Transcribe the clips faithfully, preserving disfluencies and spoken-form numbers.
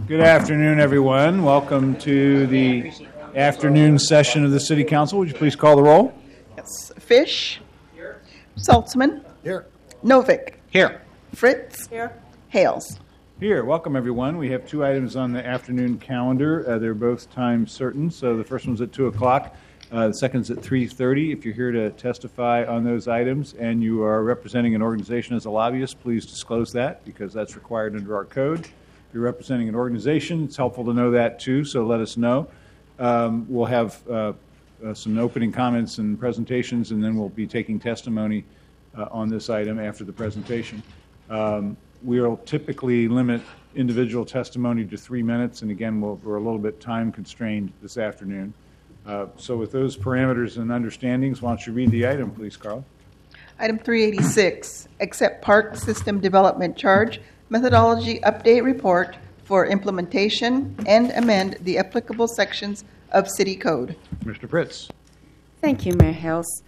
Good afternoon, everyone. Welcome to the afternoon session of the City Council. Would you please call the roll? Yes. Fish. Here. Saltzman. Here. Novick. Here. Fritz. Here. Hales. Here. Welcome, everyone. We have two items on the afternoon calendar. Uh, they're both time certain. So the first one's at two o'clock. Uh, the second's at three thirty. If you're here to testify on those items and you are representing an organization as a lobbyist, please disclose that because that's required under our code. If you're representing an organization, it's helpful to know that too, so let us know. Um, we'll have uh, uh, some opening comments and presentations, and then we'll be taking testimony uh, on this item after the presentation. Um, we'll typically limit individual testimony to three minutes, and again, we'll, we're a little bit time constrained this afternoon. Uh, so with those parameters and understandings, why don't you read the item, please, Carl? Item three eighty-six, accept Park System Development Charge Methodology Update Report for implementation and amend the applicable sections of City Code. Mister Fritz. Thank you, Mayor Hales.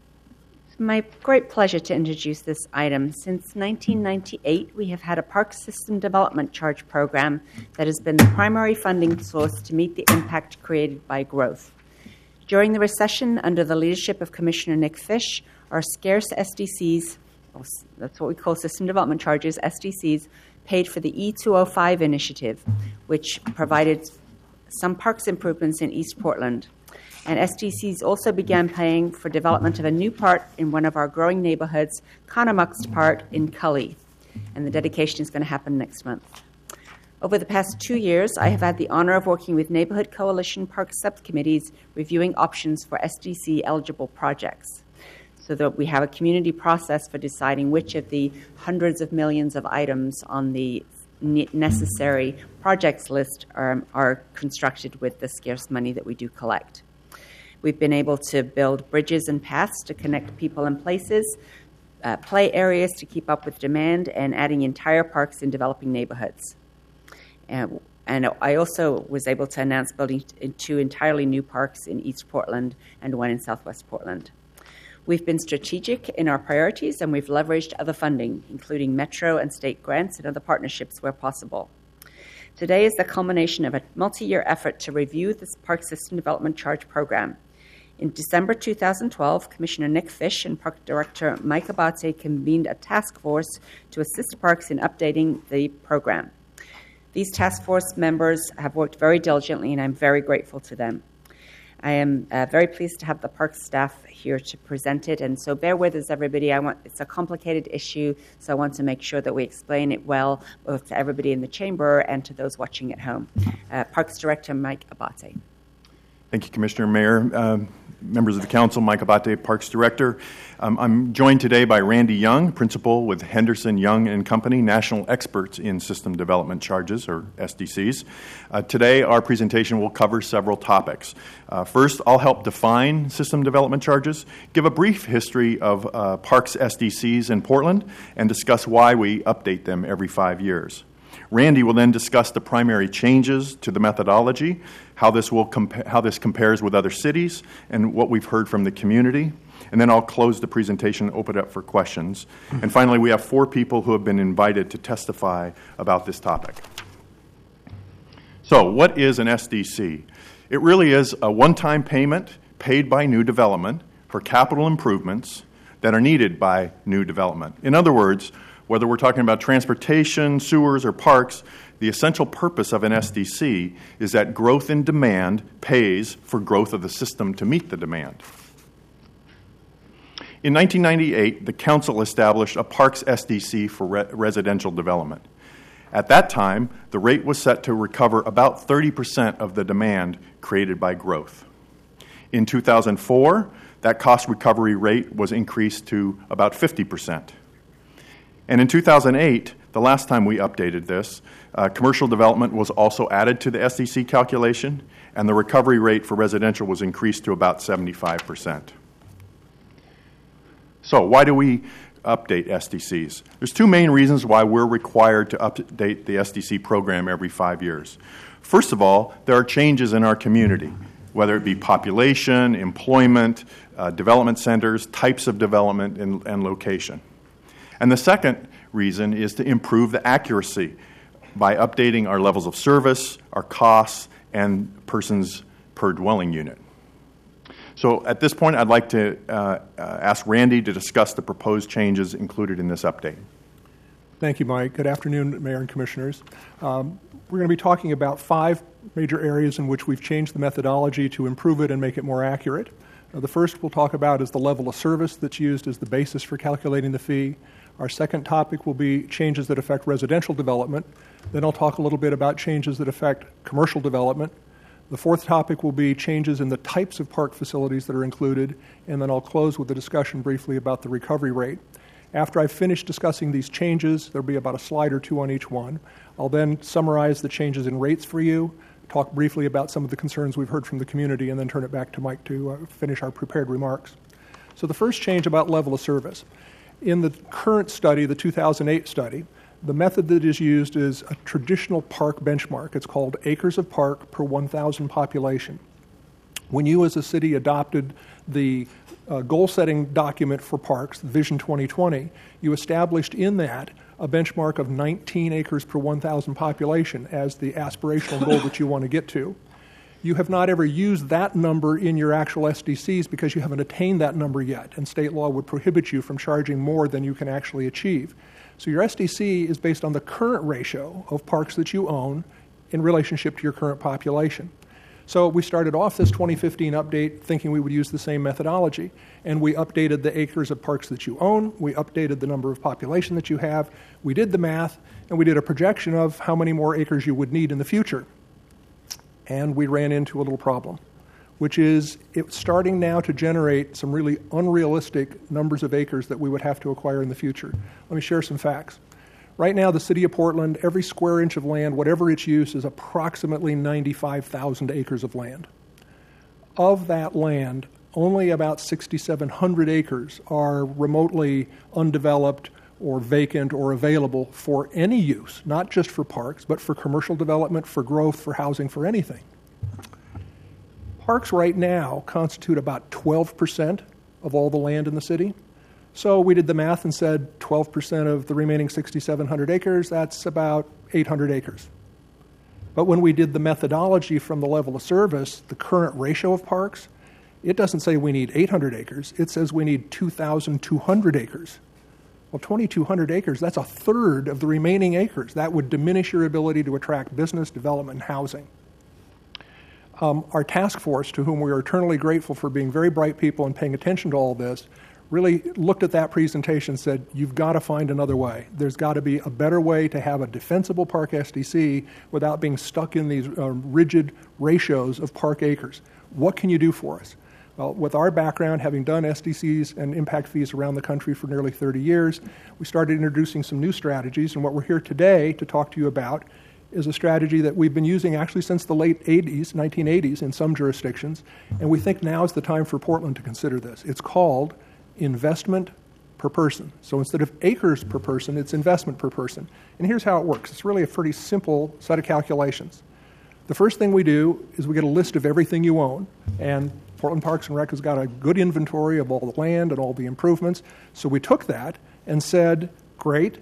It's my great pleasure to introduce this item. Since nineteen ninety-eight, we have had a Park System Development Charge program that has been the primary funding source to meet the impact created by growth. During the recession, under the leadership of Commissioner Nick Fish, our scarce S D Cs, that's what we call System Development Charges, S D Cs, paid for the E two oh five initiative, which provided some parks improvements in East Portland. And S D Cs also began paying for development of a new park in one of our growing neighborhoods, Conamuxt Park in Cully. And the dedication is going to happen next month. Over the past two years, I have had the honor of working with Neighborhood Coalition Park subcommittees reviewing options for S D C-eligible projects, so that we have a community process for deciding which of the hundreds of millions of items on the necessary projects list are, are constructed with the scarce money that we do collect. We've been able to build bridges and paths to connect people and places, uh, play areas to keep up with demand, and adding entire parks in developing neighborhoods. And, and I also was able to announce building two entirely new parks in East Portland and one in Southwest Portland. We've been strategic in our priorities, and we've leveraged other funding, including Metro and state grants and other partnerships where possible. Today is the culmination of a multi-year effort to review this Park System Development Charge program. In December two thousand twelve, Commissioner Nick Fish and Park Director Mike Abate convened a task force to assist parks in updating the program. These task force members have worked very diligently, and I'm very grateful to them. I am uh, very pleased to have the park staff here to present it, and so bear with us, everybody. I want it's a complicated issue, so I want to make sure that we explain it well, both to everybody in the chamber and to those watching at home. Uh, Parks Director Mike Abate. Thank you, Commissioner, Mayor, um, members of the council. Mike Abate, Parks Director. Um, I'm joined today by Randy Young, Principal with Henderson, Young and Company, national experts in system development charges, or S D Cs. Uh, today, our presentation will cover several topics. Uh, first, I'll help define system development charges, give a brief history of uh, Parks S D Cs in Portland, and discuss why we update them every five years. Randy will then discuss the primary changes to the methodology, how this will compa- how this compares with other cities, and what we've heard from the community. And then I'll close the presentation and open it up for questions. And finally, we have four people who have been invited to testify about this topic. So, what is an S D C? It really is a one-time payment paid by new development for capital improvements that are needed by new development. In other words, whether we're talking about transportation, sewers, or parks, the essential purpose of an S D C is that growth in demand pays for growth of the system to meet the demand. In nineteen ninety-eight, the council established a Parks S D C for re- residential development. At that time, the rate was set to recover about thirty percent of the demand created by growth. In two thousand four, that cost recovery rate was increased to about fifty percent. And in two thousand eight, the last time we updated this, uh, commercial development was also added to the S D C calculation, and the recovery rate for residential was increased to about seventy-five percent. So why do we update S D Cs? There's two main reasons why we're required to update the S D C program every five years. First of all, there are changes in our community, whether it be population, employment, uh, development centers, types of development, and, and location. And the second reason is to improve the accuracy by updating our levels of service, our costs, and persons per dwelling unit. So at this point, I'd like to uh, uh, ask Randy to discuss the proposed changes included in this update. Thank you, Mike. Good afternoon, Mayor and Commissioners. Um, we're going to be talking about five major areas in which we've changed the methodology to improve it and make it more accurate. Uh, the first we'll talk about is the level of service that's used as the basis for calculating the fee. Our second topic will be changes that affect residential development. Then I'll talk a little bit about changes that affect commercial development. The fourth topic will be changes in the types of park facilities that are included, and then I'll close with a discussion briefly about the recovery rate. After I've finished discussing these changes, there'll be about a slide or two on each one. I'll then summarize the changes in rates for you, talk briefly about some of the concerns we've heard from the community, and then turn it back to Mike to uh, finish our prepared remarks. So the first change about level of service. In the current study, the two thousand eight study, the method that is used is a traditional park benchmark. It's called acres of park per one thousand population. When you as a city adopted the uh, goal-setting document for parks, Vision twenty twenty, you established in that a benchmark of nineteen acres per one thousand population as the aspirational goal that you want to get to. You have not ever used that number in your actual S D Cs because you haven't attained that number yet, and state law would prohibit you from charging more than you can actually achieve. So your S D C is based on the current ratio of parks that you own in relationship to your current population. So we started off this twenty fifteen update thinking we would use the same methodology, and we updated the acres of parks that you own, we updated the number of population that you have, we did the math, and we did a projection of how many more acres you would need in the future. And we ran into a little problem, which is it's starting now to generate some really unrealistic numbers of acres that we would have to acquire in the future. Let me share some facts. Right now, the city of Portland, every square inch of land, whatever its use, is approximately ninety-five thousand acres of land. Of that land, only about six thousand seven hundred acres are remotely undeveloped or vacant or available for any use, not just for parks, but for commercial development, for growth, for housing, for anything. Parks right now constitute about twelve percent of all the land in the city. So we did the math and said twelve percent of the remaining six thousand seven hundred acres, that's about eight hundred acres. But when we did the methodology from the level of service, the current ratio of parks, it doesn't say we need eight hundred acres, it says we need two thousand two hundred acres. Well, two thousand two hundred acres, that's a third of the remaining acres. That would diminish your ability to attract business, development, and housing. Um, our task force, to whom we are eternally grateful for being very bright people and paying attention to all this, really looked at that presentation and said, you've got to find another way. There's got to be a better way to have a defensible park S D C without being stuck in these uh, rigid ratios of park acres. What can you do for us? Well, with our background, having done S D Cs and impact fees around the country for nearly thirty years, we started introducing some new strategies, and what we're here today to talk to you about is a strategy that we've been using actually since the late eighties, nineteen eighties in some jurisdictions, and we think now is the time for Portland to consider this. It's called investment per person. So instead of acres per person, it's investment per person. And here's how it works. It's really a pretty simple set of calculations. The first thing we do is we get a list of everything you own, and Portland Parks and Rec has got a good inventory of all the land and all the improvements. So we took that and said, great,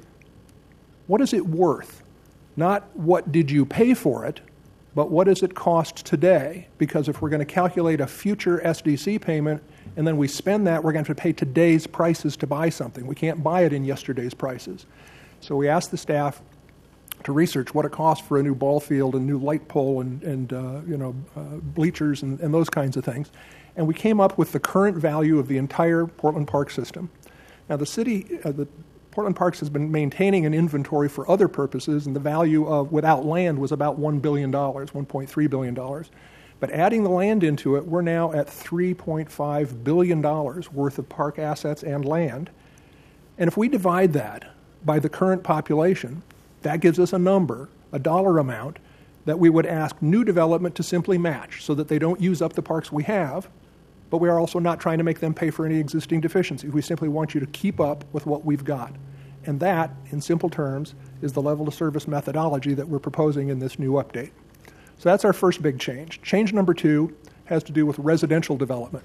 what is it worth? Not what did you pay for it, but what does it cost today? Because if we're going to calculate a future S D C payment and then we spend that, we're going to have to pay today's prices to buy something. We can't buy it in yesterday's prices. So we asked the staff to research what it costs for a new ball field and new light pole and, and uh, you know, uh, bleachers and, and those kinds of things. And we came up with the current value of the entire Portland Park system. Now, the city, uh, the Portland Parks has been maintaining an inventory for other purposes, and the value of without land was about one billion dollars, one point three billion dollars. But adding the land into it, we're now at three point five billion dollars worth of park assets and land. And if we divide that by the current population, that gives us a number, a dollar amount, that we would ask new development to simply match so that they don't use up the parks we have, but we are also not trying to make them pay for any existing deficiencies. We simply want you to keep up with what we've got. And that, in simple terms, is the level of service methodology that we're proposing in this new update. So that's our first big change. Change number two has to do with residential development.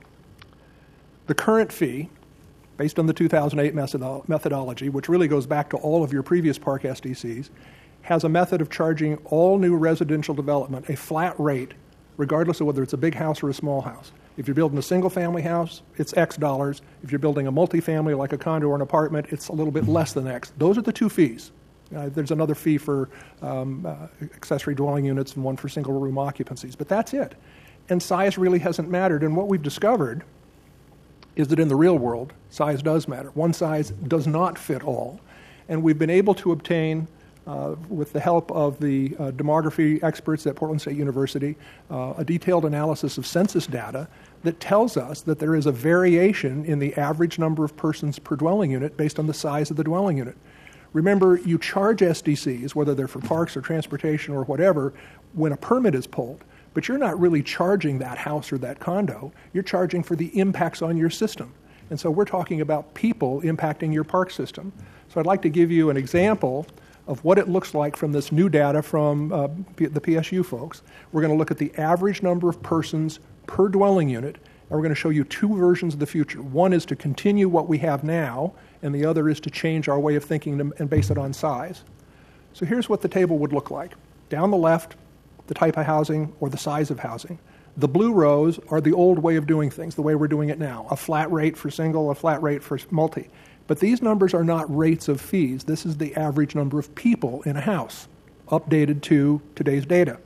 The current fee, based on the two thousand eight methodology, which really goes back to all of your previous park S D Cs, has a method of charging all new residential development a flat rate, regardless of whether it's a big house or a small house. If you're building a single-family house, it's X dollars. If you're building a multifamily like a condo or an apartment, it's a little bit less than X. Those are the two fees. Uh, there's another fee for um, uh, accessory dwelling units and one for single-room occupancies, but that's it. And size really hasn't mattered. And what we've discovered is that in the real world, size does matter. One size does not fit all. And we've been able to obtain, uh, with the help of the uh, demography experts at Portland State University, uh, a detailed analysis of census data that tells us that there is a variation in the average number of persons per dwelling unit based on the size of the dwelling unit. Remember, you charge S D Cs, whether they're for parks or transportation or whatever, when a permit is pulled. But you're not really charging that house or that condo. You're charging for the impacts on your system. And so we're talking about people impacting your park system. So I'd like to give you an example of what it looks like from this new data from uh, P- the P S U folks. We're going to look at the average number of persons per dwelling unit, and we're going to show you two versions of the future. One is to continue what we have now, and the other is to change our way of thinking and base it on size. So here's what the table would look like. Down the left, the type of housing or the size of housing. The blue rows are the old way of doing things, the way we're doing it now. A flat rate for single, a flat rate for multi. But these numbers are not rates of fees. This is the average number of people in a house, updated to today's data.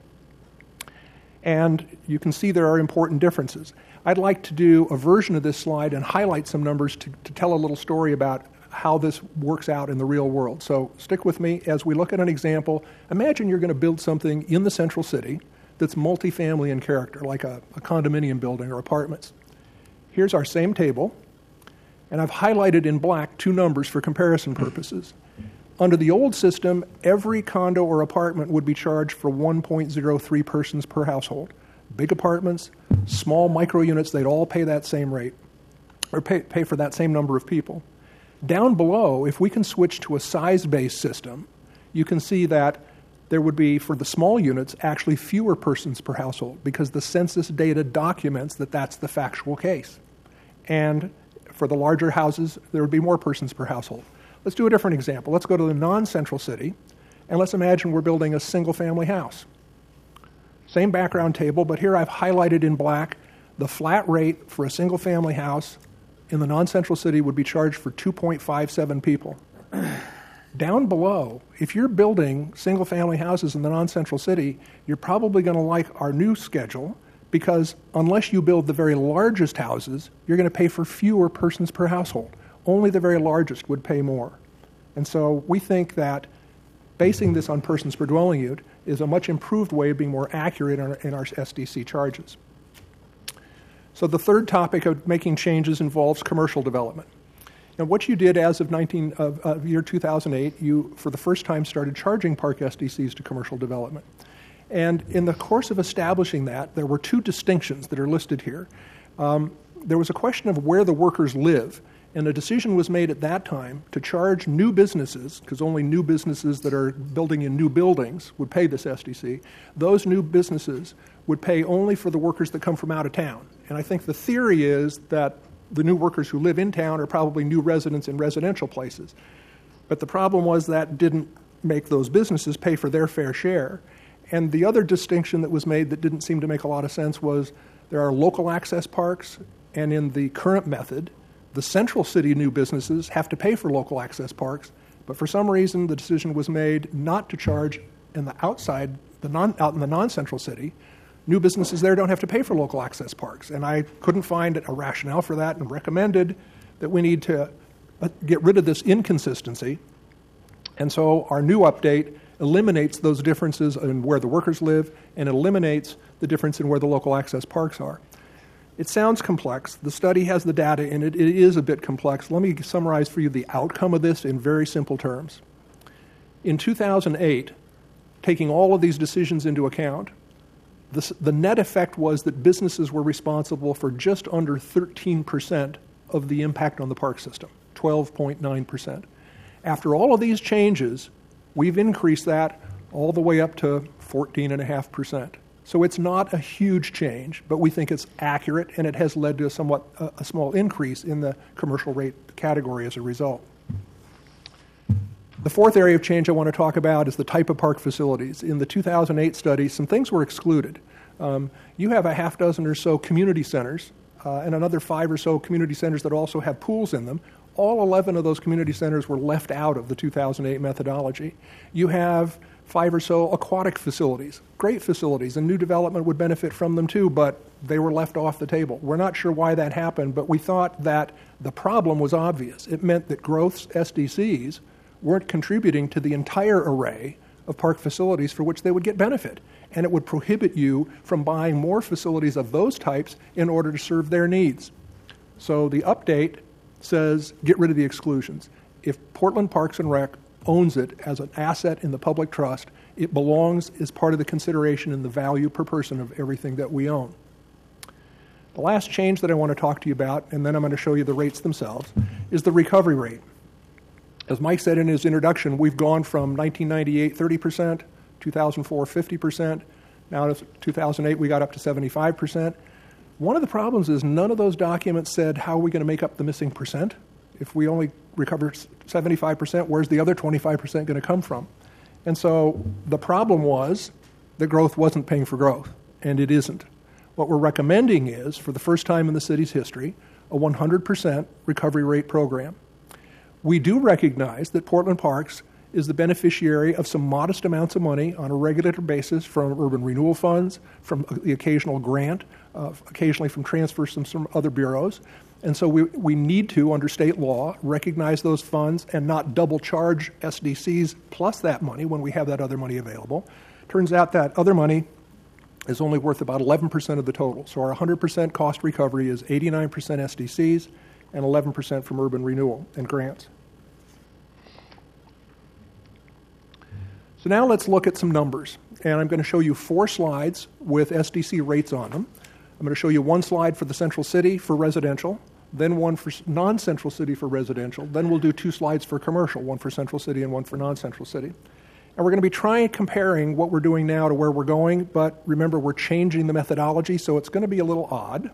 And you can see there are important differences. I'd like to do a version of this slide and highlight some numbers to, to tell a little story about how this works out in the real world. So stick with me as we look at an example. Imagine you're going to build something in the central city that's multifamily in character, like a, a condominium building or apartments. Here's our same table, and I've highlighted in black two numbers for comparison purposes. Under the old system, every condo or apartment would be charged for one point zero three persons per household. Big apartments, small micro units, they'd all pay that same rate, or pay, pay for that same number of people. Down below, if we can switch to a size-based system, you can see that there would be, for the small units, actually fewer persons per household because the census data documents that that's the factual case. And for the larger houses, there would be more persons per household. Let's do a different example. Let's go to the non-central city, and let's imagine we're building a single-family house. Same background table, but here I've highlighted in black the flat rate for a single-family house in the non-central city would be charged for two point five seven people. Down below, if you're building single-family houses in the non-central city, you're probably going to like our new schedule because unless you build the very largest houses, you're going to pay for fewer persons per household. Only the very largest would pay more. And so we think that basing this on persons per dwelling unit is a much improved way of being more accurate in our, in our S D C charges. So the third topic of making changes involves commercial development. And what you did as of nineteen, of, of year two thousand eight, you, for the first time, started charging park S D Cs to commercial development. And in the course of establishing that, there were two distinctions that are listed here. Um, there was a question of where the workers live, and a decision was made at that time to charge new businesses, because only new businesses that are building in new buildings would pay this S D C. Those new businesses would pay only for the workers that come from out of town. And I think the theory is that the new workers who live in town are probably new residents in residential places. But the problem was that didn't make those businesses pay for their fair share. And the other distinction that was made that didn't seem to make a lot of sense was there are local access parks, and in the current method, the central city new businesses have to pay for local access parks, but for some reason the decision was made not to charge in the outside, the non, out in the non-central city. New businesses there don't have to pay for local access parks, and I couldn't find a rationale for that and recommended that we need to get rid of this inconsistency. And so our new update eliminates those differences in where the workers live and eliminates the difference in where the local access parks are. It sounds complex. The study has the data in it. It is a bit complex. Let me summarize for you the outcome of this in very simple terms. In two thousand eight, taking all of these decisions into account, the, the net effect was that businesses were responsible for just under thirteen percent of the impact on the park system, twelve point nine percent. After all of these changes, we've increased that all the way up to fourteen point five percent. So it's not a huge change, but we think it's accurate, and it has led to a somewhat uh, a small increase in the commercial rate category as a result. The fourth area of change I want to talk about is the type of park facilities. In the two thousand eight study, some things were excluded. Um, you have a half dozen or so community centers uh, and another five or so community centers that also have pools in them. All eleven of those community centers were left out of the two thousand eight methodology. You have five or so aquatic facilities, great facilities, and new development would benefit from them too, but they were left off the table. We're not sure why that happened, but we thought that the problem was obvious. It meant that growth's S D Cs weren't contributing to the entire array of park facilities for which they would get benefit, and it would prohibit you from buying more facilities of those types in order to serve their needs. So the update says get rid of the exclusions. If Portland Parks and Rec owns it as an asset in the public trust, it belongs as part of the consideration in the value per person of everything that we own. The last change that I want to talk to you about, and then I'm going to show you the rates themselves, is the recovery rate. As Mike said in his introduction, we've gone from nineteen ninety-eight, thirty percent, two thousand four, fifty percent, now to two thousand eight we got up to seventy-five percent. One of the problems is none of those documents said how are we going to make up the missing percent. If we only recover seventy-five percent, where's the other twenty-five percent going to come from? And so the problem was that growth wasn't paying for growth, and it isn't. What we're recommending is, for the first time in the city's history, a one hundred percent recovery rate program. We do recognize that Portland Parks is the beneficiary of some modest amounts of money on a regular basis from urban renewal funds, from the occasional grant, uh, occasionally from transfers from some other bureaus. And so we, we need to, under state law, recognize those funds and not double charge S D Cs plus that money when we have that other money available. Turns out that other money is only worth about eleven percent of the total. So our one hundred percent cost recovery is eighty-nine percent S D Cs and eleven percent from urban renewal and grants. So now let's look at some numbers. And I'm going to show you four slides with S D C rates on them. I'm going to show you one slide for the central city for residential, then one for non-central city for residential. Then we'll do two slides for commercial, one for central city and one for non-central city. And we're going to be trying comparing what we're doing now to where we're going, but remember we're changing the methodology, so it's going to be a little odd.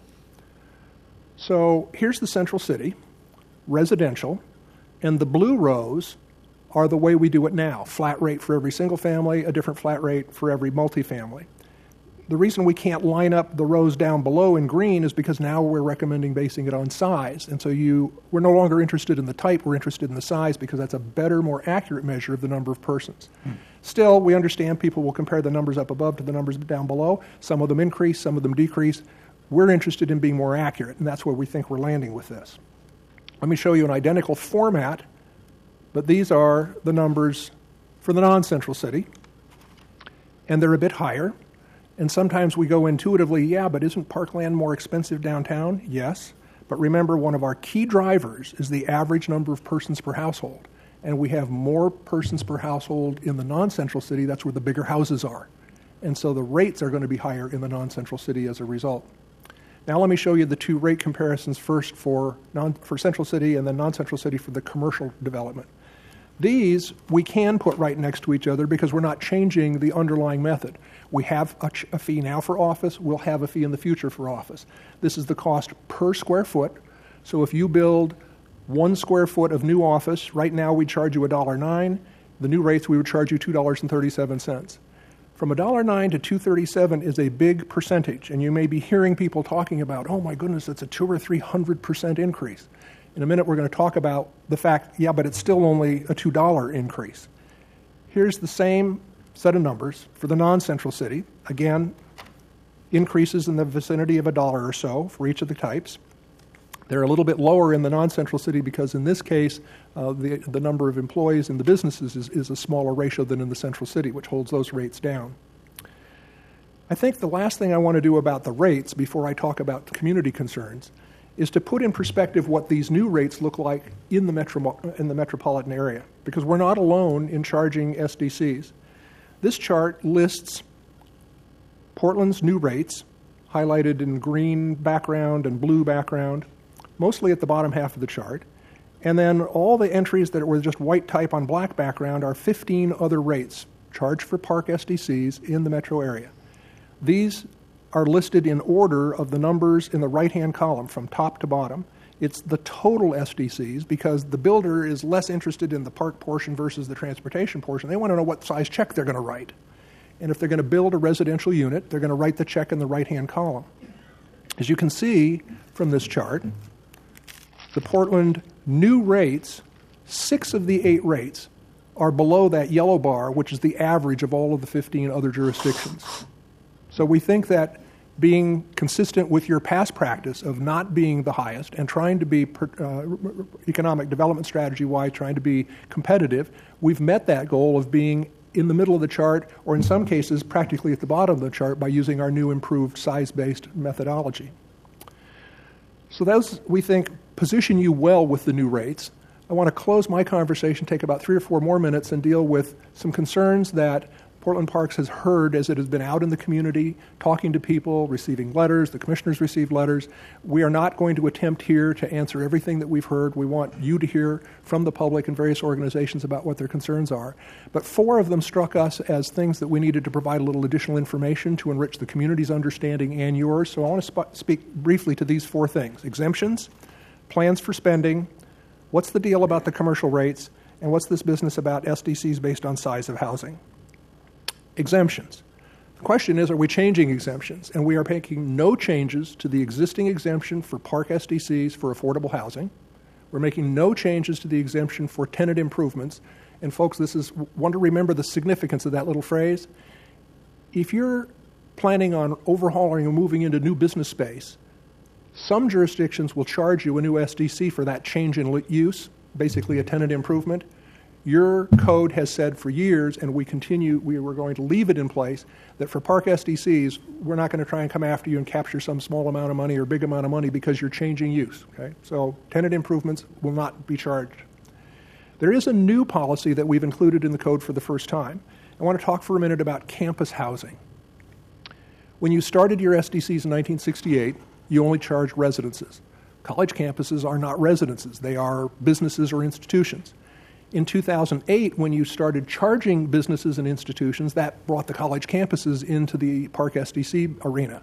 So here's the central city, residential, and the blue rows are the way we do it now. Flat rate for every single family, a different flat rate for every multifamily. The reason we can't line up the rows down below in green is because now we're recommending basing it on size. And so you, we're no longer interested in the type, we're interested in the size because that's a better, more accurate measure of the number of persons. Hmm. Still, we understand people will compare the numbers up above to the numbers down below. Some of them increase, some of them decrease. We're interested in being more accurate, and that's where we think we're landing with this. Let me show you an identical format, but these are the numbers for the non-central city, and they're a bit higher. And sometimes we go intuitively, yeah, but isn't Parkland more expensive downtown? Yes. But remember, one of our key drivers is the average number of persons per household. And we have more persons per household in the non-central city. That's where the bigger houses are. And so the rates are going to be higher in the non-central city as a result. Now let me show you the two rate comparisons first for, non, for central city and then non-central city for the commercial development. These we can put right next to each other because we're not changing the underlying method. We have a, ch- a fee now for office. We'll have a fee in the future for office. This is the cost per square foot. So if you build one square foot of new office, right now we charge you one dollar and nine cents. The new rates, we would charge you two dollars and thirty-seven cents. From one dollar and nine cents to two dollars and thirty-seven cents is a big percentage. And you may be hearing people talking about, oh my goodness, it's a two or three hundred percent increase. In a minute, we're going to talk about the fact, yeah, but it's still only a two dollars increase. Here's the same set of numbers for the non-central city. Again, increases in the vicinity of a dollar or so for each of the types. They're a little bit lower in the non-central city because in this case, uh, the, the number of employees in the businesses is, is a smaller ratio than in the central city, which holds those rates down. I think the last thing I want to do about the rates before I talk about community concerns is to put in perspective what these new rates look like in the, metro, in the metropolitan area, because we're not alone in charging S D Cs. This chart lists Portland's new rates, highlighted in green background and blue background, mostly at the bottom half of the chart. And then all the entries that were just white type on black background are fifteen other rates charged for park S D Cs in the metro area. These are listed in order of the numbers in the right-hand column from top to bottom. It's the total S D Cs, because the builder is less interested in the park portion versus the transportation portion. They want to know what size check they're going to write. And if they're going to build a residential unit, they're going to write the check in the right-hand column. As you can see from this chart, the Portland new rates, six of the eight rates, are below that yellow bar, which is the average of all of the fifteen other jurisdictions. So we think that being consistent with your past practice of not being the highest and trying to be uh, economic development strategy-wise, trying to be competitive, we've met that goal of being in the middle of the chart, or in some cases practically at the bottom of the chart, by using our new improved size-based methodology. So those, we think, position you well with the new rates. I want to close my conversation, take about three or four more minutes, and deal with some concerns that Portland Parks has heard as it has been out in the community, talking to people, receiving letters. The commissioners received letters. We are not going to attempt here to answer everything that we've heard. We want you to hear from the public and various organizations about what their concerns are. But four of them struck us as things that we needed to provide a little additional information to enrich the community's understanding and yours. So I want to sp- speak briefly to these four things: exemptions, plans for spending, what's the deal about the commercial rates, and what's this business about S D Cs based on size of housing. Exemptions. The question is, are we changing exemptions? And we are making no changes to the existing exemption for park S D Cs for affordable housing. We're making no changes to the exemption for tenant improvements. And folks, this is one to remember the significance of that little phrase. If you're planning on overhauling or moving into new business space, some jurisdictions will charge you a new S D C for that change in use, basically a tenant improvement. Your code has said for years, and we continue, we were going to leave it in place, that for park S D Cs, we're not going to try and come after you and capture some small amount of money or big amount of money because you're changing use. Okay? So tenant improvements will not be charged. There is a new policy that we've included in the code for the first time. I want to talk for a minute about campus housing. When you started your S D Cs in nineteen sixty-eight, you only charged residences. College campuses are not residences. They are businesses or institutions. In two thousand eight, when you started charging businesses and institutions, that brought the college campuses into the park S D C arena.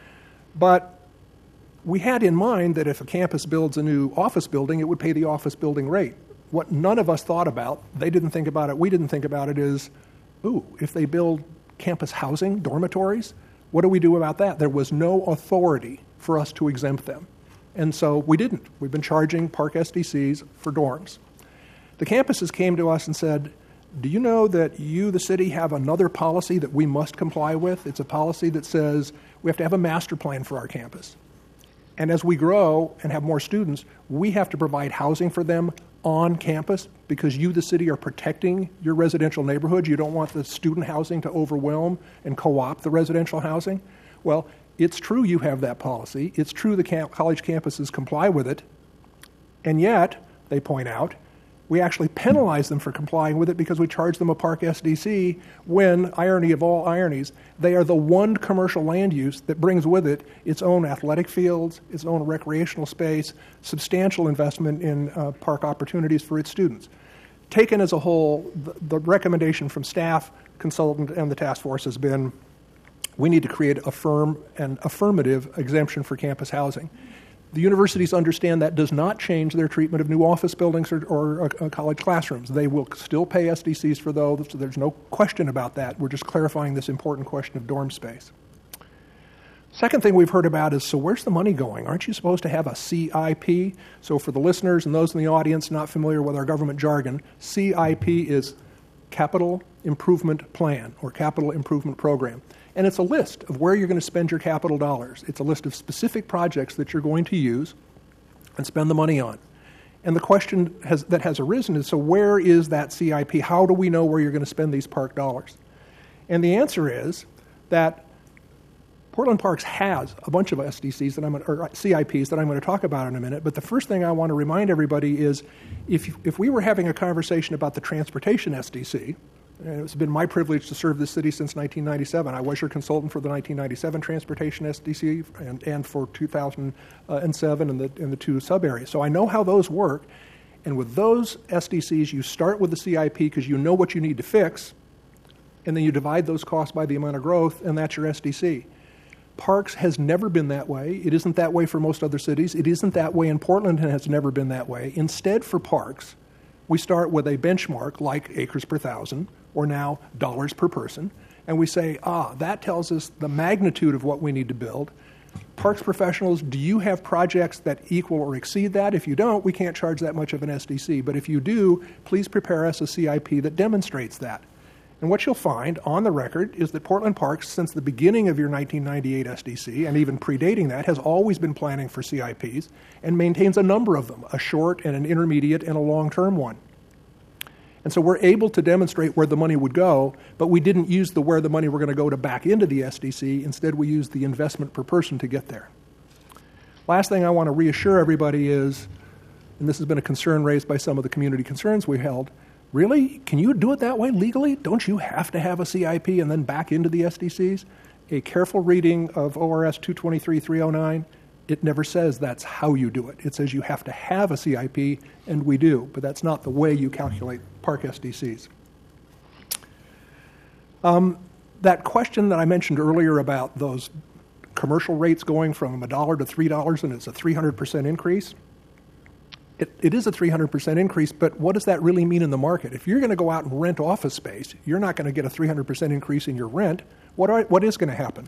But we had in mind that if a campus builds a new office building, it would pay the office building rate. What none of us thought about, they didn't think about it, we didn't think about it, is, ooh, if they build campus housing, dormitories, what do we do about that? There was no authority for us to exempt them. And so we didn't. We've been charging park S D Cs for dorms. The campuses came to us and said, do you know that you, the city, have another policy that we must comply with? It's a policy that says we have to have a master plan for our campus. And as we grow and have more students, we have to provide housing for them on campus because you, the city, are protecting your residential neighborhood. You don't want the student housing to overwhelm and co-opt the residential housing. Well, it's true you have that policy. It's true the camp- college campuses comply with it. And yet, they point out, we actually penalize them for complying with it because we charge them a park S D C when, irony of all ironies, they are the one commercial land use that brings with it its own athletic fields, its own recreational space, substantial investment in uh, park opportunities for its students. Taken as a whole, the, the recommendation from staff, consultant, and the task force has been we need to create a firm and affirmative exemption for campus housing. The universities understand that does not change their treatment of new office buildings or, or uh, college classrooms. They will still pay S D Cs for those, so there's no question about that. We're just clarifying this important question of dorm space. Second thing we've heard about is, so where's the money going? Aren't you supposed to have a C I P? So for the listeners and those in the audience not familiar with our government jargon, C I P is Capital Improvement Plan or Capital Improvement Program. And it's a list of where you're going to spend your capital dollars. It's a list of specific projects that you're going to use and spend the money on. And the question has, that has arisen is, so where is that C I P? How do we know where you're going to spend these park dollars? And the answer is that Portland Parks has a bunch of S D Cs that I'm going to, or C I Ps that I'm going to talk about in a minute. But the first thing I want to remind everybody is, if if we were having a conversation about the transportation S D C, and it's been my privilege to serve this city since nineteen ninety-seven. I was your consultant for the nineteen ninety-seven transportation S D C and, and for two thousand seven and the in the two sub areas. So I know how those work. And with those S D Cs, you start with the C I P because you know what you need to fix, and then you divide those costs by the amount of growth, and that's your S D C. Parks has never been that way. It isn't that way for most other cities. It isn't that way in Portland and has never been that way. Instead, for parks, we start with a benchmark like acres per thousand, or now dollars per person, and we say, ah, that tells us the magnitude of what we need to build. Parks professionals, do you have projects that equal or exceed that? If you don't, we can't charge that much of an S D C. But if you do, please prepare us a C I P that demonstrates that. And what you'll find on the record is that Portland Parks, since the beginning of your nineteen ninety-eight S D C, and even predating that, has always been planning for C I Ps and maintains a number of them, a short and an intermediate and a long-term one. And so we're able to demonstrate where the money would go, but we didn't use the where the money were going to go to back into the S D C. Instead, we used the investment per person to get there. Last thing I want to reassure everybody is, and this has been a concern raised by some of the community concerns we held, really? Can you do it that way legally? Don't you have to have a C I P and then back into the S D Cs? A careful reading of O R S two twenty-three dash three oh nine, it never says that's how you do it. It says you have to have a C I P, and we do, but that's not the way you calculate park S D Cs. Um, that question that I mentioned earlier about those commercial rates going from a dollar to three dollars, and it's a three hundred percent increase, It, it is a three hundred percent increase, but what does that really mean in the market? If you're going to go out and rent office space, you're not going to get a three hundred percent increase in your rent. What, are, what is going to happen?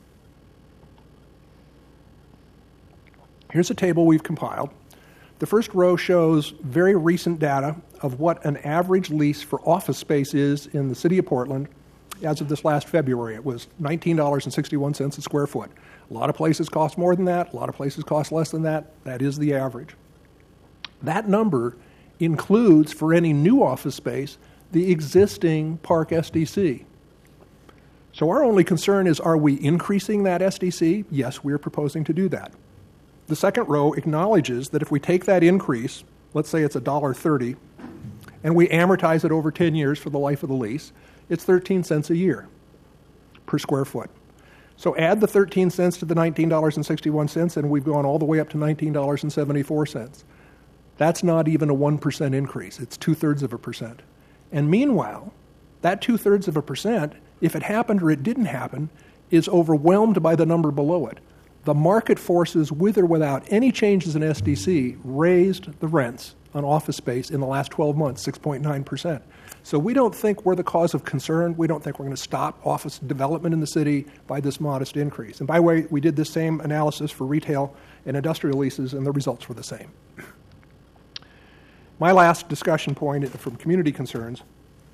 Here's a table we've compiled. The first row shows very recent data of what an average lease for office space is in the city of Portland as of this last February. It was nineteen dollars and sixty-one cents a square foot. A lot of places cost more than that. A lot of places cost less than that. That is the average. That number includes, for any new office space, the existing park S D C. So our only concern is, are we increasing that S D C? Yes, we're proposing to do that. The second row acknowledges that if we take that increase, let's say it's one dollar thirty, and we amortize it over ten years for the life of the lease, it's thirteen cents a year per square foot. So add the thirteen cents to the nineteen dollars and sixty-one cents, and we've gone all the way up to nineteen dollars and seventy-four cents. That's not even a one percent increase. It's two-thirds of a percent. And meanwhile, that two-thirds of a percent, if it happened or it didn't happen, is overwhelmed by the number below it. The market forces, with or without any changes in S D C, raised the rents on office space in the last twelve months, six point nine percent. So we don't think we're the cause of concern. We don't think we're going to stop office development in the city by this modest increase. And by the way, we did this same analysis for retail and industrial leases, and the results were the same. My last discussion point from community concerns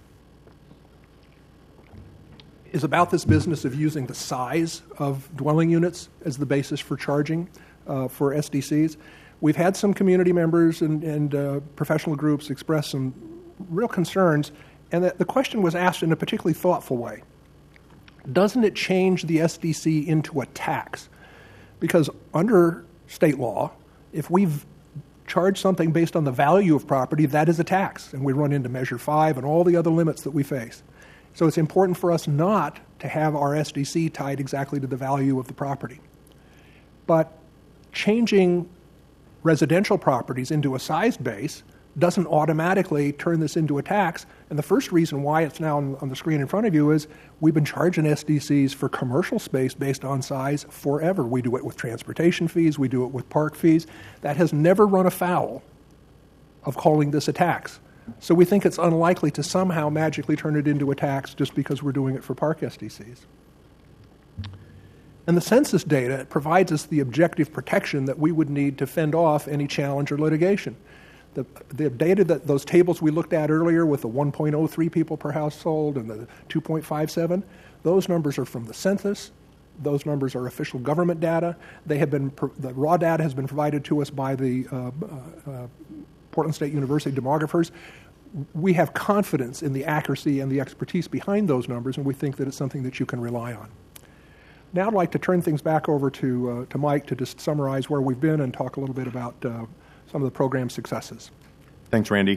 is about this business of using the size of dwelling units as the basis for charging uh, for S D Cs. We've had some community members and, and uh, professional groups express some real concerns, and the, the question was asked in a particularly thoughtful way. Doesn't it change the S D C into a tax? Because under state law, if we've charged something based on the value of property, that is a tax, and we run into Measure five and all the other limits that we face. So it's important for us not to have our S D C tied exactly to the value of the property. But changing residential properties into a size base doesn't automatically turn this into a tax. And the first reason why it's now on, on the screen in front of you is we've been charging S D Cs for commercial space based on size forever. We do it with transportation fees. We do it with park fees. That has never run afoul of calling this a tax. So we think it's unlikely to somehow magically turn it into a tax just because we're doing it for park S D Cs. And the census data provides us the objective protection that we would need to fend off any challenge or litigation. The, the data, that those tables we looked at earlier with the one point oh three people per household and the two point five seven, those numbers are from the census. Those numbers are official government data. They have been, the raw data has been provided to us by the uh, uh, Portland State University demographers. We have confidence in the accuracy and the expertise behind those numbers, and we think that it's something that you can rely on. Now I'd like to turn things back over to, uh, to Mike to just summarize where we've been and talk a little bit about uh, some of the program successes. Thanks, Randy.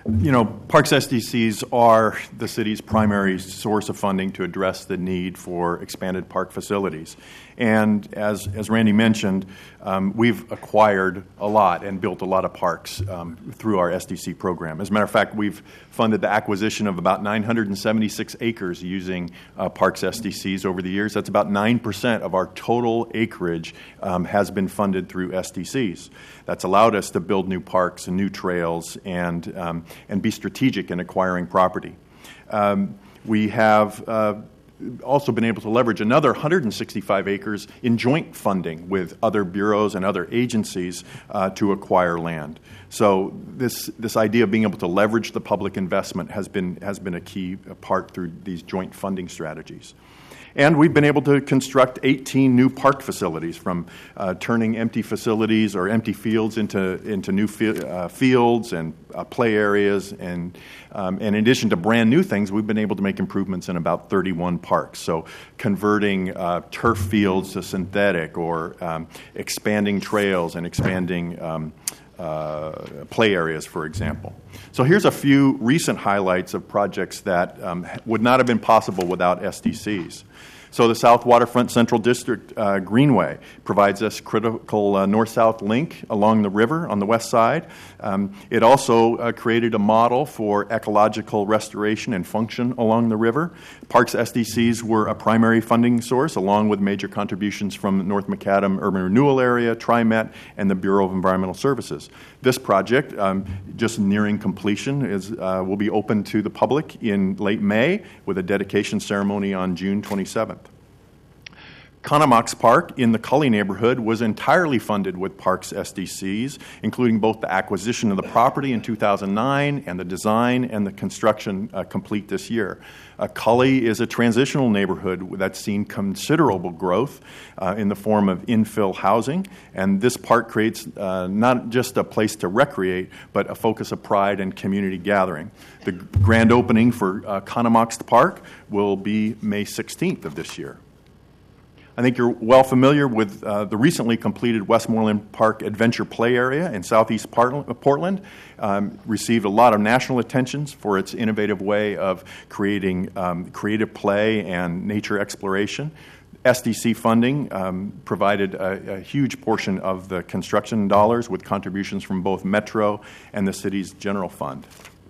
You know, Parks S D Cs are the city's primary source of funding to address the need for expanded park facilities. And as, as Randy mentioned, um, we've acquired a lot and built a lot of parks um, through our S D C program. As a matter of fact, we've funded the acquisition of about nine hundred seventy-six acres using uh, Parks S D Cs over the years. That's about nine percent of our total acreage um, has been funded through S D Cs. That's allowed us to build new parks and new trails and, um, and be strategic in acquiring property. Um, we have uh, also been able to leverage another one hundred sixty-five acres in joint funding with other bureaus and other agencies uh, to acquire land. So this this idea of being able to leverage the public investment has been has been a key part through these joint funding strategies. And we've been able to construct eighteen new park facilities, from uh, turning empty facilities or empty fields into into new fi- uh, fields and uh, play areas. And, um, and in addition to brand new things, we've been able to make improvements in about thirty-one parks. So converting uh, turf fields to synthetic, or um, expanding trails and expanding um, Uh, play areas, for example. So here's a few recent highlights of projects that um, would not have been possible without S D Cs. So the South Waterfront Central District uh, Greenway provides us critical uh, north-south link along the river on the west side. Um, it also uh, created a model for ecological restoration and function along the river. Parks S D Cs were a primary funding source, along with major contributions from the North Macadam Urban Renewal Area, TriMet, and the Bureau of Environmental Services. This project, um, just nearing completion, is uh, will be open to the public in late May with a dedication ceremony on June twenty-seventh. Conomox Park in the Cully neighborhood was entirely funded with Parks S D Cs, including both the acquisition of the property in two thousand nine and the design and the construction uh, complete this year. Uh, Cully is a transitional neighborhood that's seen considerable growth uh, in the form of infill housing, and this park creates uh, not just a place to recreate, but a focus of pride and community gathering. The grand opening for uh, Conomox Park will be May sixteenth of this year. I think you're well familiar with uh, the recently completed Westmoreland Park Adventure Play Area in southeast Portland. Um, received a lot of national attention for its innovative way of creating um, creative play and nature exploration. S D C funding um, provided a, a huge portion of the construction dollars, with contributions from both Metro and the city's general fund.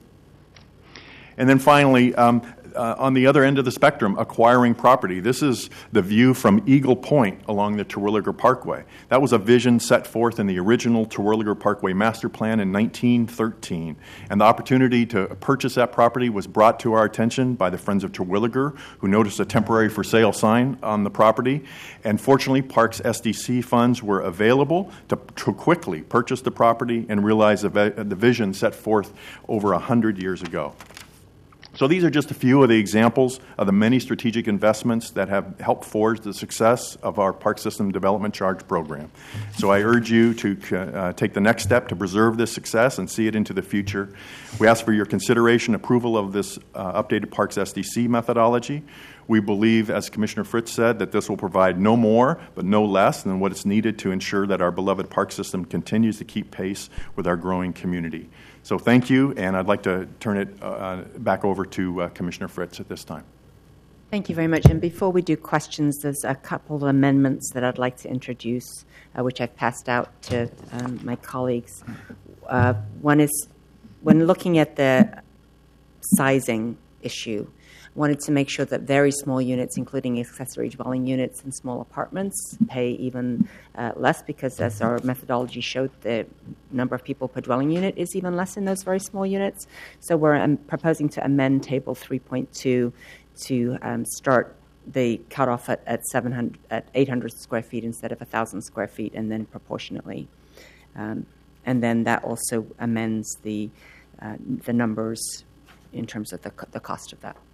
And then finally, um, Uh, on the other end of the spectrum, acquiring property. This is the view from Eagle Point along the Terwilliger Parkway. That was a vision set forth in the original Terwilliger Parkway Master Plan in nineteen thirteen. And the opportunity to purchase that property was brought to our attention by the Friends of Terwilliger, who noticed a temporary for sale sign on the property. And fortunately, Parks S D C funds were available to, to quickly purchase the property and realize the, the vision set forth over one hundred years ago. So these are just a few of the examples of the many strategic investments that have helped forge the success of our Park System Development Charge program. So I urge you to uh, take the next step to preserve this success and see it into the future. We ask for your consideration, approval of this uh, updated Parks S D C methodology. We believe, as Commissioner Fritz said, that this will provide no more but no less than what is needed to ensure that our beloved park system continues to keep pace with our growing community. So thank you, and I'd like to turn it uh, back over to uh, Commissioner Fritz at this time. Thank you very much. And before we do questions, there's a couple of amendments that I'd like to introduce, uh, which I've passed out to um, my colleagues. Uh, one is, when looking at the sizing issue, wanted to make sure that very small units, including accessory dwelling units and small apartments, pay even uh, less, because as our methodology showed, the number of people per dwelling unit is even less in those very small units. So we're um, proposing to amend Table three point two to um, start the cutoff at, at, seven hundred, at eight hundred square feet instead of one thousand square feet, and then proportionately. Um, and then that also amends the, uh, the numbers in terms of the, the cost of that.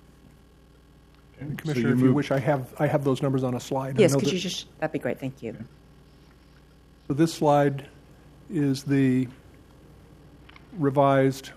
And Commissioner, so you if you wish, I have I have those numbers on a slide. Yes, could you just, that'd be great, thank you. So this slide is the revised,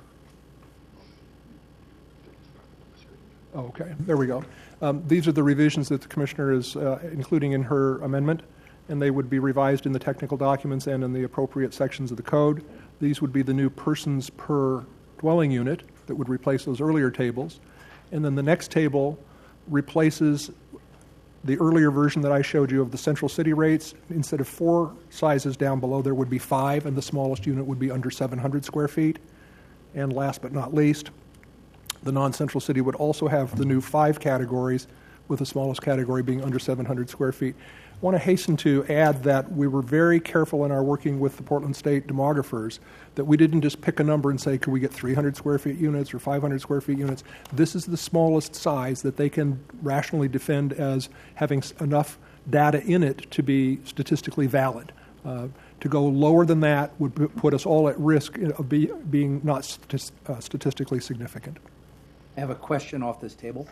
oh, okay, there we go. Um, these are the revisions that the Commissioner is uh, including in her amendment, and they would be revised in the technical documents and in the appropriate sections of the code. These would be the new persons per dwelling unit that would replace those earlier tables. And then the next table replaces the earlier version that I showed you of the central city rates. Instead of four sizes down below, there would be five, and the smallest unit would be under seven hundred square feet. And last but not least, the non-central city would also have the new five categories, with the smallest category being under seven hundred square feet. I want to hasten to add that we were very careful in our working with the Portland State demographers that we didn't just pick a number and say, could we get three hundred square feet units or five hundred square feet units? This is the smallest size that they can rationally defend as having enough data in it to be statistically valid. Uh, to go lower than that would put us all at risk of be, being not st- uh, statistically significant. I have a question off this table.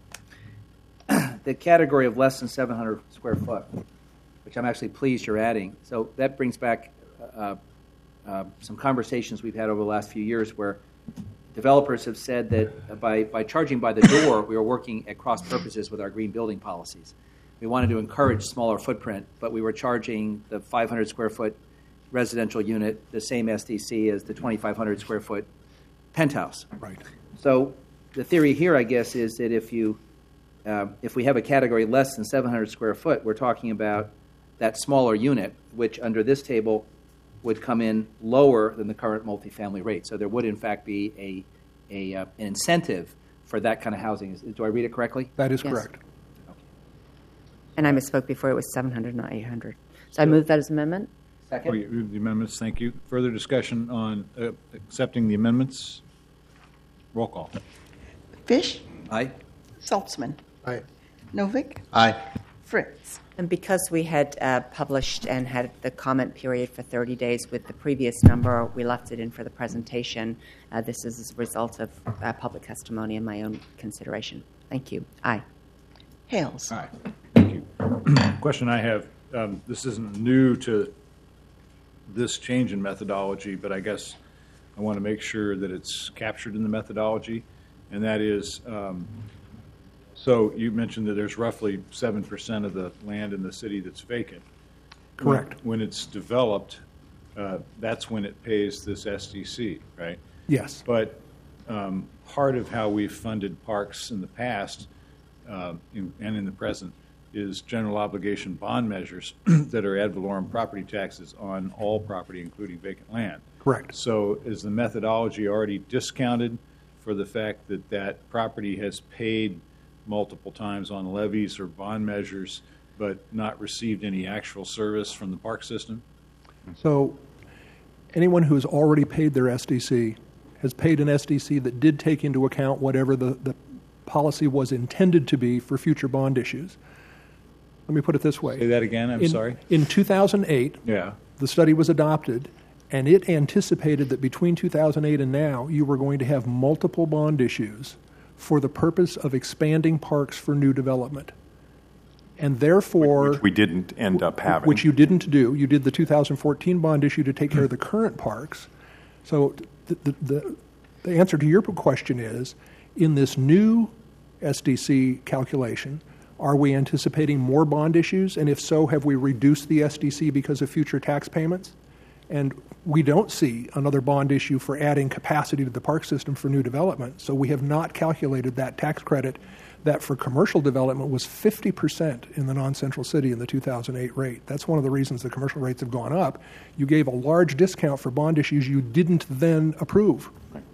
The category of less than seven hundred square foot, which I'm actually pleased you're adding. So that brings back uh, uh, some conversations we've had over the last few years where developers have said that by, by charging by the door, we are working at cross purposes with our green building policies. We wanted to encourage smaller footprint, but we were charging the five hundred square foot residential unit the same S D C as the twenty-five hundred square foot penthouse. Right. So the theory here, I guess, is that if you Uh, if we have a category less than seven hundred square foot, we're talking about that smaller unit, which under this table would come in lower than the current multifamily rate. So there would, in fact, be a, a uh, an incentive for that kind of housing. Is, do I read it correctly? That is Yes. correct. And I misspoke before. It was seven hundred, not eight hundred. So I move that as amendment. Second? Oh, you moved the amendments, thank you. Further discussion on uh, accepting the amendments? Roll call. Fish, Aye. Saltzman, Aye. Novick, Aye. Fritz. And because we had uh, published and had the comment period for thirty days with the previous number, we left it in for the presentation. Uh, this is as a result of uh, public testimony and my own consideration. Thank you. Aye. Hales. Aye. Thank you. Question I have, um, this isn't new to this change in methodology, but I guess I want to make sure that it's captured in the methodology, and that is, um, so you mentioned that there's roughly seven percent of the land in the city that's vacant. Correct. When, when it's developed, uh, that's when it pays this S D C, right? Yes. But um, part of how we've funded parks in the past uh, in, and in the present is general obligation bond measures that are ad valorem property taxes on all property, including vacant land. Correct. So is the methodology already discounted for the fact that that property has paid multiple times on levies or bond measures but not received any actual service from the park system? So anyone who has already paid their S D C has paid an S D C that did take into account whatever the, the policy was intended to be for future bond issues. Let me put it this way. Say that again, I'm in, sorry. In two thousand eight, Yeah. the study was adopted, and it anticipated that between two thousand eight and now, you were going to have multiple bond issues for the purpose of expanding parks for new development. And therefore... Which we didn't end up having. Which you didn't do. You did the two thousand fourteen bond issue to take care of the current parks. So the, the, the, the answer to your question is, in this new S D C calculation, are we anticipating more bond issues? And if so, have we reduced the S D C because of future tax payments? And we don't see another bond issue for adding capacity to the park system for new development. So we have not calculated that tax credit that for commercial development was fifty percent in the non-central city in the two thousand eight rate. That's one of the reasons the commercial rates have gone up. You gave a large discount for bond issues you didn't then approve.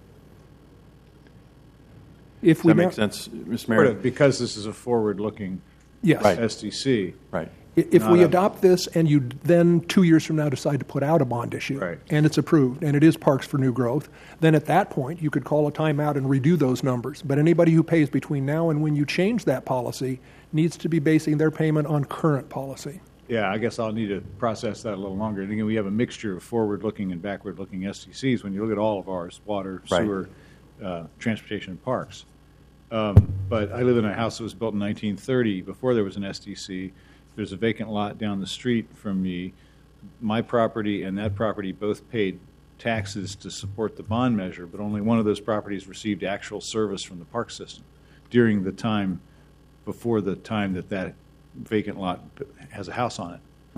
If Does we that make now- sense, Mister Sort Mayor? of, because this is a forward-looking Yes. Right. S D C. Right. I- If Not we a- adopt this and you then, two years from now, decide to put out a bond issue, Right. and it's approved, and it is Parks for New Growth, then at that point, you could call a timeout and redo those numbers. But anybody who pays between now and when you change that policy needs to be basing their payment on current policy. Yeah, I guess I'll need to process that a little longer. And again, we have a mixture of forward-looking and backward-looking S D Cs when you look at all of ours, water, Right. sewer, uh, transportation, and parks. Um, but I live in a house that was built in nineteen thirty, before there was an S D C. There's a vacant lot down the street from me. My property and that property both paid taxes to support the bond measure, but only one of those properties received actual service from the park system during the time before the time that that vacant lot has a house on it. Right.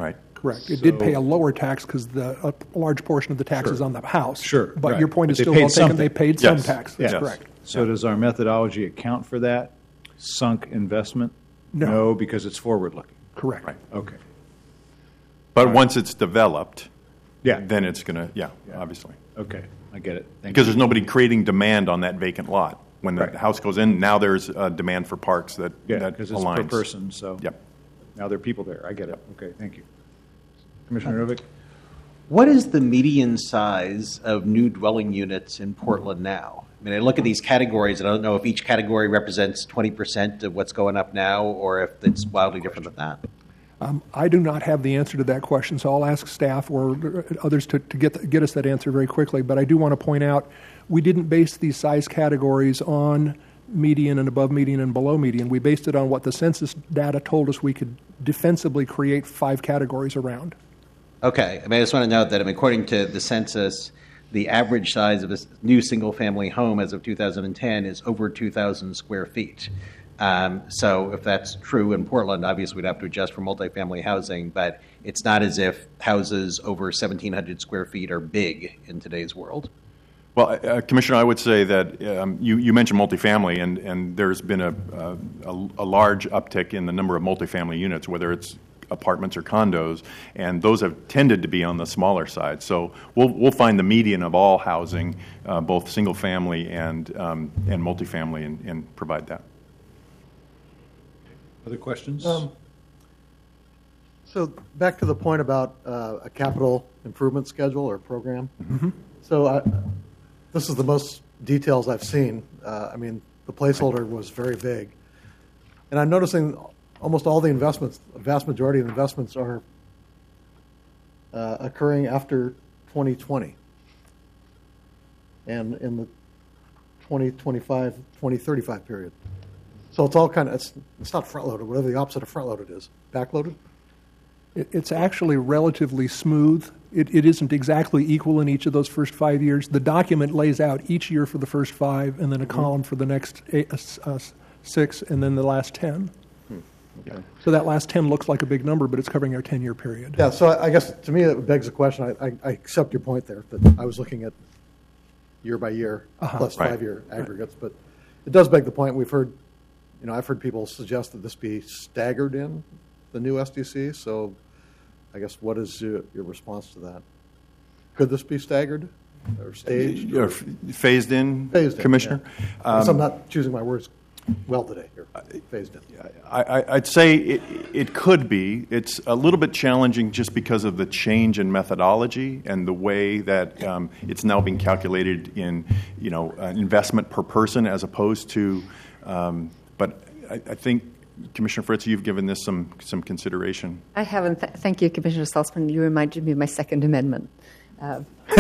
Correct. It did So- pay a lower tax because the a large portion of the tax is on the house. Sure, But right. your point is They still paid well taken. something. They paid Yes. some tax. That's Yes. correct. So does our methodology account for that sunk investment? No. because it's forward-looking. Correct. Right. Okay. But once it's developed, Yeah. then it's going to, yeah, Yeah. obviously. Okay, I get it. Thank Because you. there's nobody creating demand on that vacant lot. When the Right. house goes in, now there's a demand for parks that, Yeah, that because it's aligns. per person, so. Yep. Now there are people there. I get it. Okay, thank you. Commissioner Novick? What is the median size of new dwelling units in Portland now? I mean, I look at these categories, and I don't know if each category represents twenty percent of what's going up now, or if it's wildly different than that. Um, I do not have the answer to that question, so I'll ask staff or others to, to get, get us that answer very quickly. But I do want to point out, we didn't base these size categories on median and above median and below median. We based it on what the census data told us we could defensively create five categories around. Okay, I mean, I just want to note that, I mean, according to the census, the average size of a s- new single-family home as of two thousand ten is over two thousand square feet. Um, so if that's true in Portland, obviously we'd have to adjust for multifamily housing, but it's not as if houses over seventeen hundred square feet are big in today's world. Well, uh, Commissioner, I would say that um, you, you mentioned multifamily, and, and there's been a, a, a large uptick in the number of multifamily units, whether it's apartments or condos, and those have tended to be on the smaller side. So we'll, we'll find the median of all housing, uh, both single-family and, um, and multifamily, and, and provide that. Other questions? Um, So back to the point about uh, a capital improvement schedule or program. So I, this is the most details I've seen. Uh, I mean, the placeholder was very vague. And I'm noticing almost all the investments, a vast majority of investments are uh, occurring after twenty twenty. And in the twenty twenty-five, twenty thirty-five period. So it's all kind of, it's, it's not front-loaded, whatever the opposite of front-loaded is. Back-loaded? It, it's actually relatively smooth. It, it isn't exactly equal in each of those first five years. The document lays out each year for the first five, and then a column for the next eight, uh, uh, six, and then the last ten. Okay. So that last ten looks like a big number, but it's covering our ten-year period. Yeah, so I I guess to me it begs the question. I, I, I accept your point there that I was looking at year by year Uh-huh. plus Right. five year aggregates, but it does beg the point. We've heard, you know, I've heard people suggest that this be staggered in the new S D C. So I guess what is your, your response to that? Could this be staggered or staged? Or Or f- phased in, phased in, Commissioner? yeah. I guess I'm Um, not choosing my words well today here. Phased in. I, I- I'd say it, it could be. It's a little bit challenging just because of the change in methodology and the way that um, it's now being calculated in, you know, an investment per person as opposed to. Um, but I, I think, Commissioner Fritz, you've given this some some consideration. I haven't. Th- thank you, Commissioner Salzman. You reminded me of my Second Amendment. Uh,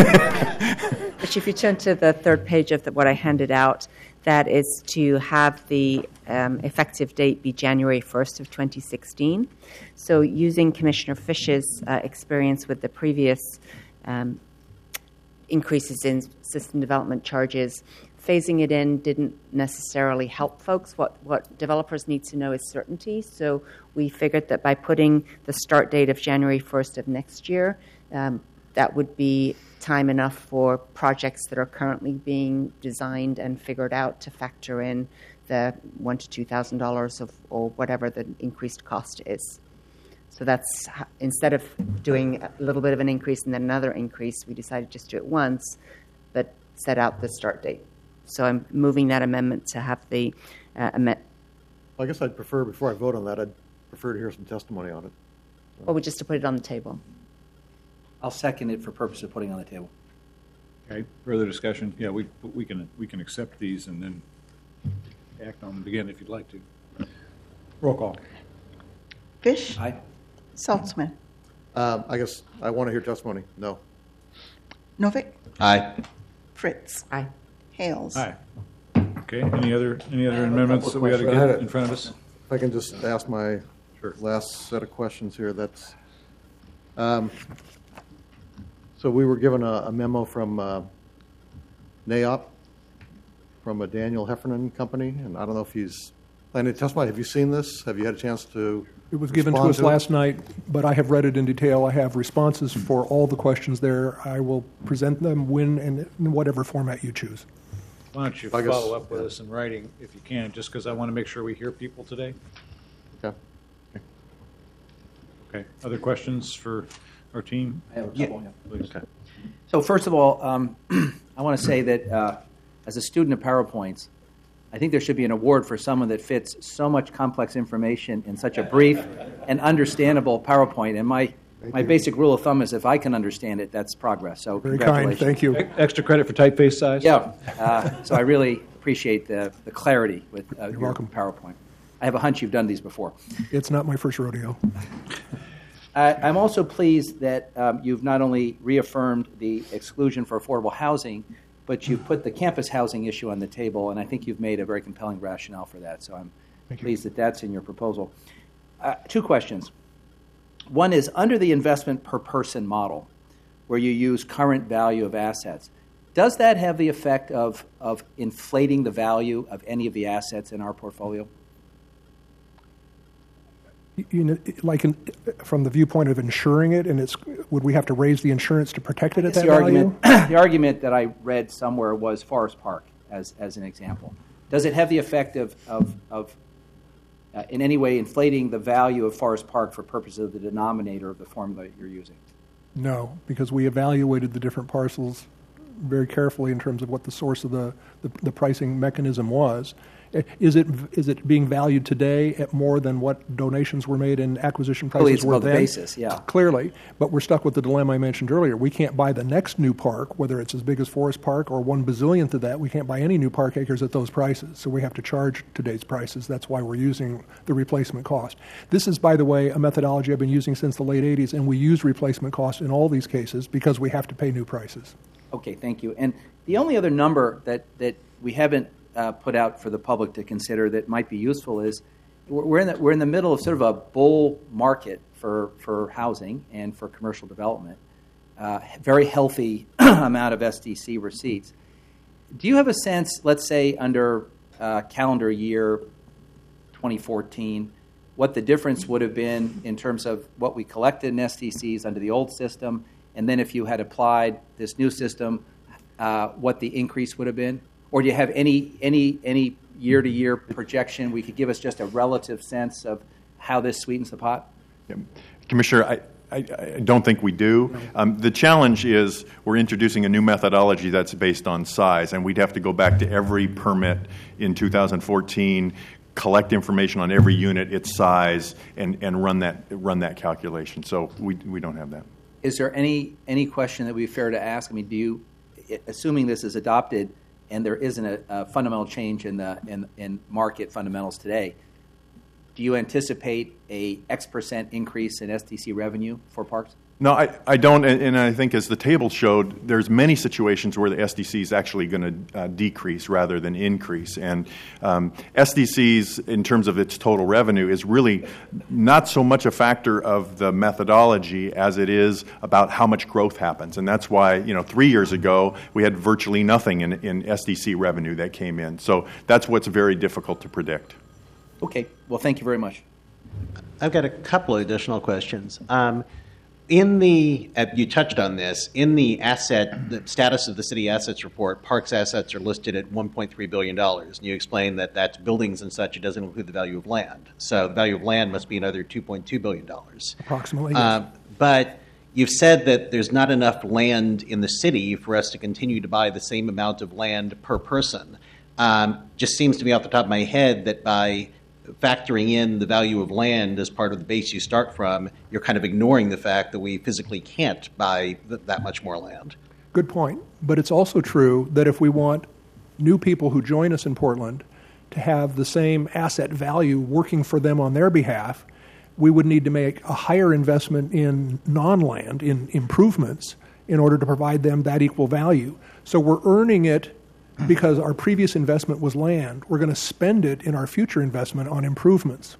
which, if you turn to the third page of the, what I handed out, that is to have the um, effective date be January first of twenty sixteen. So using Commissioner Fish's uh, experience with the previous um, increases in system development charges, phasing it in didn't necessarily help folks. What, what developers need to know is certainty. So we figured that by putting the start date of January first of next year, um, that would be time enough for projects that are currently being designed and figured out to factor in the one to two thousand dollars of or whatever the increased cost is. So that's h- instead of doing a little bit of an increase and then another increase, we decided just to do it once, but set out the start date. So I'm moving that amendment to have the uh, amendment. I guess I'd prefer, before I vote on that, I'd prefer to hear some testimony on it. Well, we just to put it on the table. I'll second it for purpose of putting on the table. Okay, further discussion? Yeah, we, we can, we can accept these and then act on them again if you'd like to. Roll call. Fish? Aye. Saltzman? Um, I guess I want to hear testimony. No. Novick? Aye. Fritz? Aye. Hales? Aye. Okay, any other, any other amendments that we got to questions. I had get it. in front of us? If I can just ask my Sure. last set of questions here, that's, um, so we were given a a memo from uh, NAOP, from a Daniel Heffernan company, and I don't know if he's planning to testify. Have you seen this? Have you had a chance to It was given to respond us it? last night, but I have read it in detail. I have responses for all the questions there. I will present them when and in whatever format you choose. Why don't you I guess- follow up with us in writing if you can, just because I want to make sure we hear people today. Okay. Okay. Other questions for our team? I have a Yeah. couple, yeah. Please. Okay. So first of all, um, I want to say that uh, as a student of PowerPoints, I think there should be an award for someone that fits so much complex information in such a brief and understandable PowerPoint. And my, my basic rule of thumb is if I can understand it, that's progress. So Very kind. congratulations. Thank you. E- Extra credit for typeface size? Yeah. Uh, so I really appreciate the, the clarity with uh, your welcome. PowerPoint. I have a hunch you've done these before. It's not my first rodeo. I- I'm also pleased that um, you've not only reaffirmed the exclusion for affordable housing, but you've put the campus housing issue on the table, and I think you've made a very compelling rationale for that. So I'm Thank you. pleased that that's in your proposal. Uh, two questions. One is, under the investment per person model, where you use current value of assets, does that have the effect of, of inflating the value of any of the assets in our portfolio? You know, like in, from the viewpoint of insuring it, and it's would we have to raise the insurance to protect it at It's that the value? argument, the argument that I read somewhere was Forest Park as, as an example. Does it have the effect of, of, of uh, in any way inflating the value of Forest Park for purposes of the denominator of the formula you're using? No, because we evaluated the different parcels very carefully in terms of what the source of the, the, the pricing mechanism was. Is it is it being valued today at more than what donations were made and acquisition prices Clearly it's were above the then? basis, yeah. Clearly, but we're stuck with the dilemma I mentioned earlier. We can't buy the next new park, whether it's as big as Forest Park or one bazillionth of that. We can't buy any new park acres at those prices, so we have to charge today's prices. That's why we're using the replacement cost. This is, by the way, a methodology I've been using since the late eighties, and we use replacement cost in all these cases because we have to pay new prices. Okay, thank you. And the only other number that, that we haven't uh, put out for the public to consider that might be useful is we're we're in the, we're in the middle of sort of a bull market for, for housing and for commercial development. Uh, very healthy amount of S D C receipts. Do you have a sense, let's say under uh, calendar year twenty fourteen, what the difference would have been in terms of what we collected in S D Cs under the old system, and then if you had applied this new system, uh, what the increase would have been? Or do you have any any any year-to-year projection? We could give us just a relative sense of how this sweetens the pot? Yeah. Commissioner, I, I, I don't think we do. Um, the challenge is we're introducing a new methodology that's based on size, and we'd have to go back to every permit in two thousand fourteen, collect information on every unit, its size, and, and run that run that calculation. So we we don't have that. Is there any any question that would be fair to ask? I mean, do you, assuming this is adopted and there isn't a, a fundamental change in the in, in market fundamentals today, do you anticipate a X percent increase in S D C revenue for parks? No, I, I don't, and, and I think as the table showed, there's many situations where the S D C is actually going to uh, decrease rather than increase. And um, S D Cs, in terms of its total revenue, is really not so much a factor of the methodology as it is about how much growth happens. And that's why, you know, three years ago, we had virtually nothing in, in S D C revenue that came in. So that's what's very difficult to predict. Okay. Well, thank you very much. I've got a couple of additional questions. Um, In the, uh, you touched on this, in the asset, the status of the city assets report, parks assets are listed at one point three billion dollars. And you explained that that's buildings and such, it doesn't include the value of land. So the value of land must be another two point two billion dollars. Approximately, yes. Uh, but you've said that there's not enough land in the city for us to continue to buy the same amount of land per person. Um, just seems to me off the top of my head that by factoring in the value of land as part of the base you start from, you're kind of ignoring the fact that we physically can't buy th- that much more land. Good point. But it's also true that if we want new people who join us in Portland to have the same asset value working for them on their behalf, we would need to make a higher investment in non-land, in improvements, in order to provide them that equal value. So we're earning it because our previous investment was land. We're going to spend it in our future investment on improvements.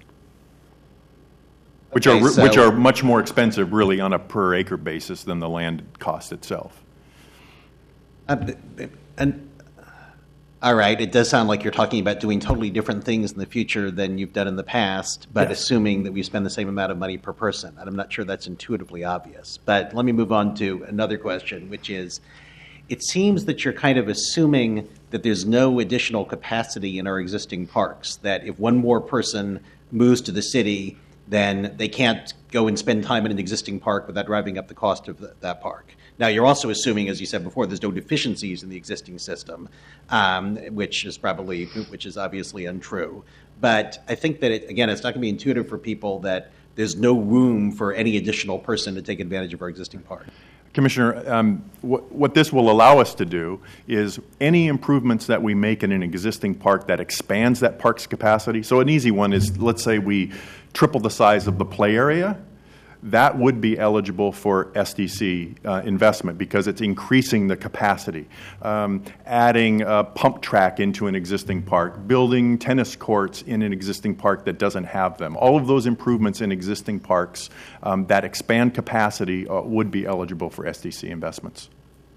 Which Okay, are so- which are much more expensive, really, on a per acre basis than the land cost itself. Uh, and All right, it does sound like you're talking about doing totally different things in the future than you've done in the past, but Yes. assuming that we spend the same amount of money per person. And I'm not sure that's intuitively obvious. But let me move on to another question, which is, it seems that you're kind of assuming that there's no additional capacity in our existing parks, that if one more person moves to the city, then they can't go and spend time in an existing park without driving up the cost of the, that park. Now, you're also assuming, as you said before, there's no deficiencies in the existing system, um, which is probably, which is obviously untrue. But I think that, it, again, it's not going to be intuitive for people that there's no room for any additional person to take advantage of our existing park. Commissioner, um, what, what this will allow us to do is any improvements that we make in an existing park that expands that park's capacity. So an easy one is, let's say we triple the size of the play area. That would be eligible for S D C uh, investment because it's increasing the capacity. Um, adding a pump track into an existing park, building tennis courts in an existing park that doesn't have them. All of those improvements in existing parks um, that expand capacity uh, would be eligible for S D C investments.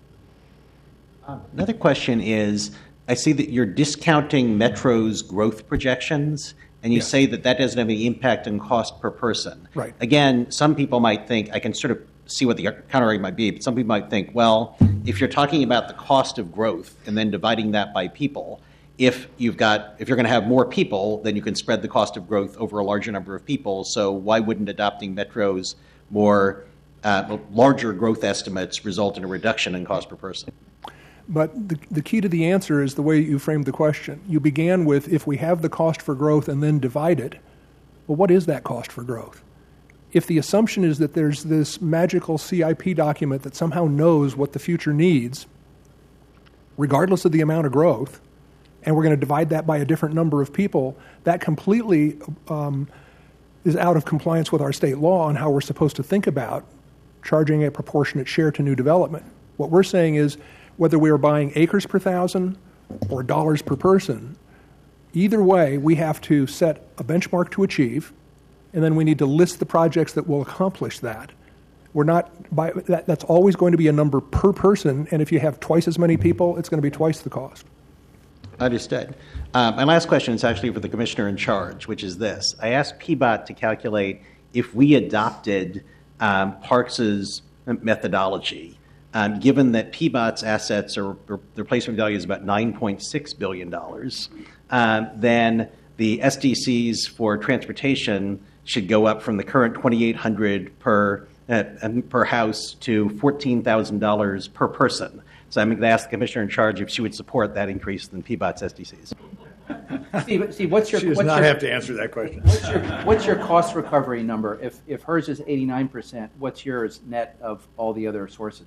Um, another question is, I see that you're discounting Metro's growth projections, and you Yes. say that that doesn't have any impact on cost per person. Right. Again, some people might think, I can sort of see what the counterargument might be, but some people might think, well, if you're talking about the cost of growth and then dividing that by people, if you've got, if you're going to have more people, then you can spread the cost of growth over a larger number of people. So why wouldn't adopting Metro's more uh, larger growth estimates result in a reduction in cost per person? But the, the key to the answer is the way you framed the question. You began with, if we have the cost for growth and then divide it, well, what is that cost for growth? If the assumption is that there's this magical C I P document that somehow knows what the future needs, regardless of the amount of growth, and we're going to divide that by a different number of people, that completely um, is out of compliance with our state law on how we're supposed to think about charging a proportionate share to new development. What we're saying is, whether we are buying acres per thousand or dollars per person, either way, we have to set a benchmark to achieve, and then we need to list the projects that will accomplish that. We're not by, that, that's always going to be a number per person, and if you have twice as many people, it's going to be twice the cost. Understood. Um, my last question is actually for the commissioner in charge, which is this. I asked P B O T to calculate if we adopted um, Parks's methodology. Um, given that P B O T's assets are, their replacement value is about nine point six billion dollars, um, then the S D Cs for transportation should go up from the current twenty-eight hundred dollars per uh, per house to fourteen thousand dollars per person. So I'm going to ask the commissioner in charge if she would support that increase in P B O T's S D Cs. Steve, Steve, what's your She does what's not your, have to answer that question. what's your what's your cost recovery number? If if hers is eighty-nine percent, what's yours net of all the other sources?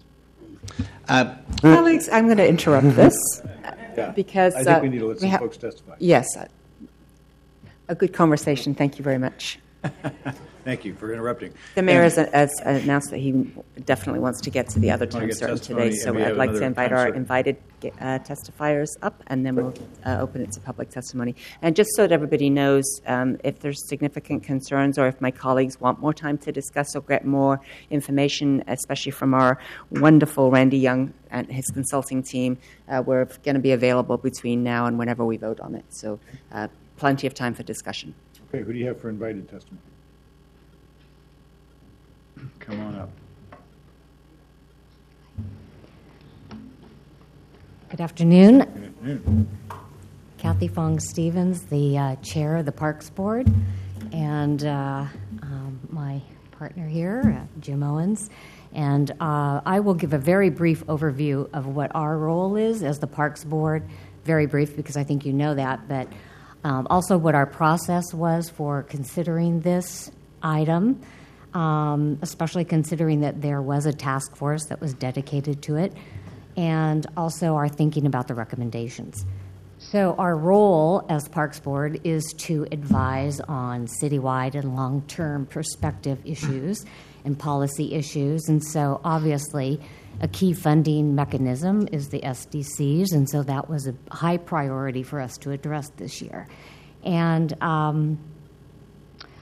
Uh, Colleagues, I'm going to interrupt this Yeah. because I think uh, we need to let some ha- folks testify. Yes, uh, a good conversation. Thank you very much. Thank you for interrupting. The mayor And- has, has announced that he definitely wants to get to the other Want to time get certain testimony, today, and so we have I'd like to another invite time our certain. invited uh, testifiers up, and then we'll uh, open it to public testimony. And just so that everybody knows, um, if there's significant concerns or if my colleagues want more time to discuss or get more information, especially from our wonderful Randy Young and his consulting team, uh, we're going to be available between now and whenever we vote on it. So uh, plenty of time for discussion. Okay, who do you have for invited testimony? Come on up. Good afternoon. Good afternoon. Kathy Fong Stevens, the uh, chair of the Parks Board, and uh, um, my partner here, uh, Jim Owens. And uh, I will give a very brief overview of what our role is as the Parks Board. Very brief, because I think you know that, but um, also what our process was for considering this item, um, especially considering that there was a task force that was dedicated to it, and also our thinking about the recommendations. So our role as Parks Board is to advise on citywide and long-term perspective issues and policy issues. And so obviously a key funding mechanism is the S D Cs, and so that was a high priority for us to address this year. And um,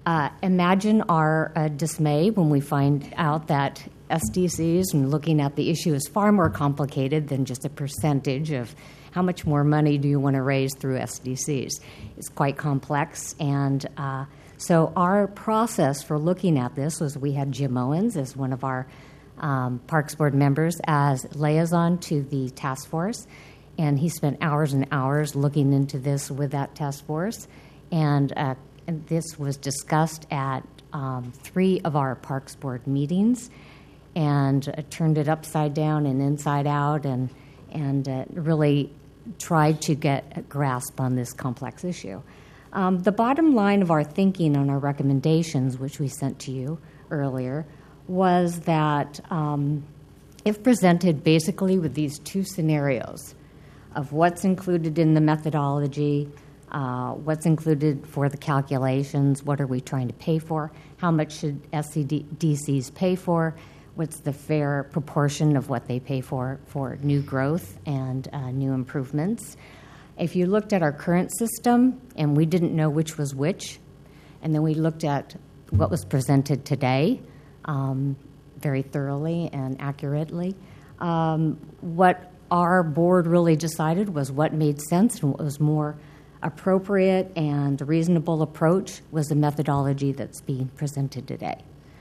Uh, imagine our uh, dismay when we find out that S D Cs, and looking at the issue, is far more complicated than just a percentage of how much more money do you want to raise through S D Cs. It's quite complex, and uh, so our process for looking at this was we had Jim Owens as one of our um, Parks Board members as liaison to the task force, and he spent hours and hours looking into this with that task force, and, uh, and this was discussed at um, three of our Parks Board meetings, and uh, turned it upside down and inside out, and and uh, really tried to get a grasp on this complex issue. Um, the bottom line of our thinking on our recommendations, which we sent to you earlier, was that um, if presented basically with these two scenarios of what's included in the methodology, uh, what's included for the calculations, what are we trying to pay for, how much should S C D Cs pay for, what's the fair proportion of what they pay for for new growth and uh, new improvements. If you looked at our current system and we didn't know which was which, and then we looked at what was presented today um, very thoroughly and accurately, um, what our board really decided was what made sense and what was more appropriate and reasonable approach was the methodology that's being presented today.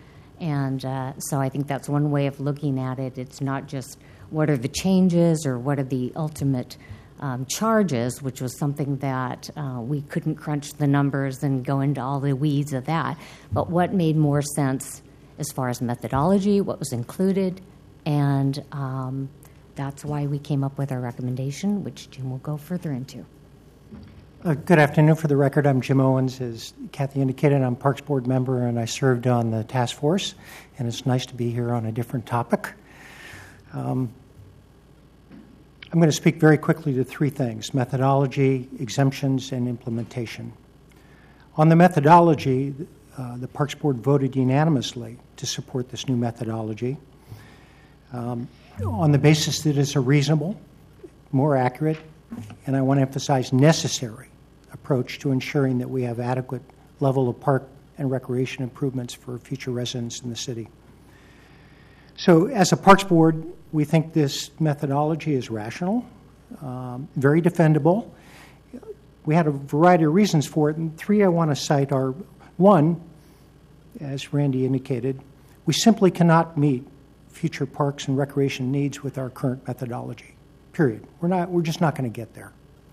And uh, so I think that's one way of looking at it. It's not just what are the changes or what are the ultimate um, charges, which was something that uh, we couldn't crunch the numbers and go into all the weeds of that, but what made more sense as far as methodology, what was included, and um, that's why we came up with our recommendation, which Jim will go further into. Uh, good afternoon. For the record, I'm Jim Owens. As Kathy indicated, I'm Parks Board member, and I served on the task force, and it's nice to be here on a different topic. Um, I'm going to speak very quickly to three things: methodology, exemptions, and implementation. On the methodology, uh, the Parks Board voted unanimously to support this new methodology um, on the basis that it's a reasonable, more accurate, and I want to emphasize necessary approach to ensuring that we have adequate level of park and recreation improvements for future residents in the city. So as a Parks Board, we think this methodology is rational, um, very defendable. We had a variety of reasons for it, and three I want to cite are, one, as Randy indicated, we simply cannot meet future parks and recreation needs with our current methodology, period. We're not. We're just not going to get there.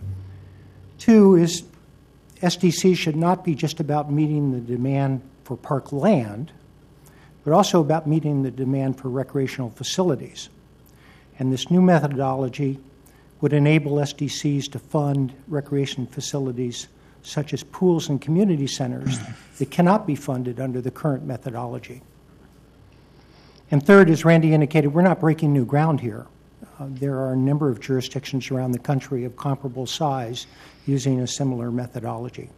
Two is S D C should not be just about meeting the demand for park land, but also about meeting the demand for recreational facilities. And this new methodology would enable S D Cs to fund recreation facilities such as pools and community centers that cannot be funded under the current methodology. And third, as Randy indicated, we're not breaking new ground here. Uh, there are a number of jurisdictions around the country of comparable size using a similar methodology.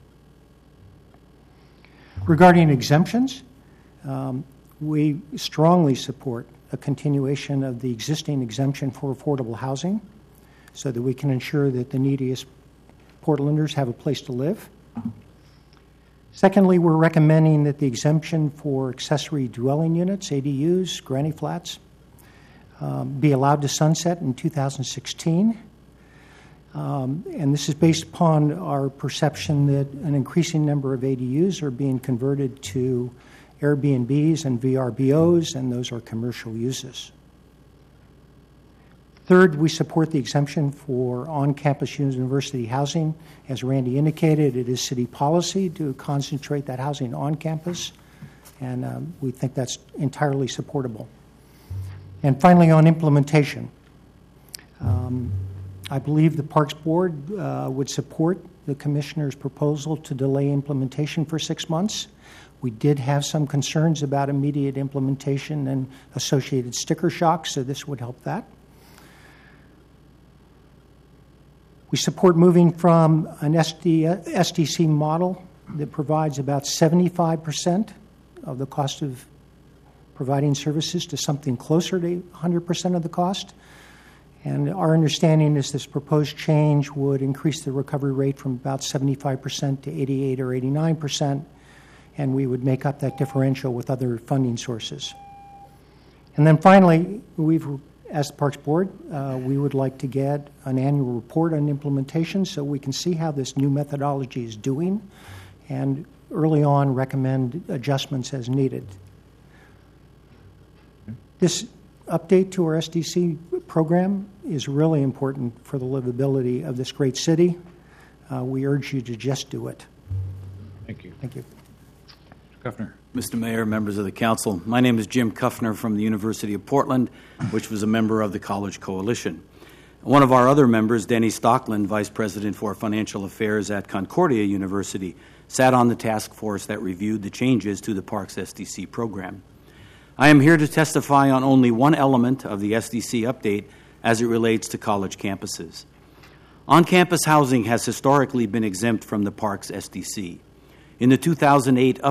Regarding exemptions, um, we strongly support a continuation of the existing exemption for affordable housing so that we can ensure that the neediest Portlanders have a place to live. Secondly, we're recommending that the exemption for accessory dwelling units, A D Us, granny flats, um, be allowed to sunset in two thousand sixteen. Um, and this is based upon our perception that an increasing number of A D Us are being converted to Airbnbs and V R B Os, and those are commercial uses. Third, we support the exemption for on-campus university housing. As Randy indicated, it is city policy to concentrate that housing on campus, and um, we think that's entirely supportable. And finally, on implementation, um, I believe the Parks Board uh, would support the Commissioner's proposal to delay implementation for six months. We did have some concerns about immediate implementation and associated sticker shock, so this would help that. We support moving from an S D, S D C model that provides about seventy-five percent of the cost of providing services to something closer to one hundred percent of the cost. And our understanding is this proposed change would increase the recovery rate from about seventy-five percent to eighty-eight or eighty-nine percent and we would make up that differential with other funding sources. And then finally, we've as the Parks Board, uh, we would like to get an annual report on implementation so we can see how this new methodology is doing and early on recommend adjustments as needed. This update to our S D C program is really important for the livability of this great city. Uh, we urge you to just do it. Thank you. Thank you. Mister Kuffner. Mister Mayor, members of the council, my name is Jim Kuffner from the University of Portland, which was a member of the College Coalition. One of our other members, Denny Stockland, Vice President for Financial Affairs at Concordia University, sat on the task force that reviewed the changes to the Parks S D C program. I am here to testify on only one element of the S D C update as it relates to college campuses. On-campus housing has historically been exempt from the Parks S D C. In the two thousand eight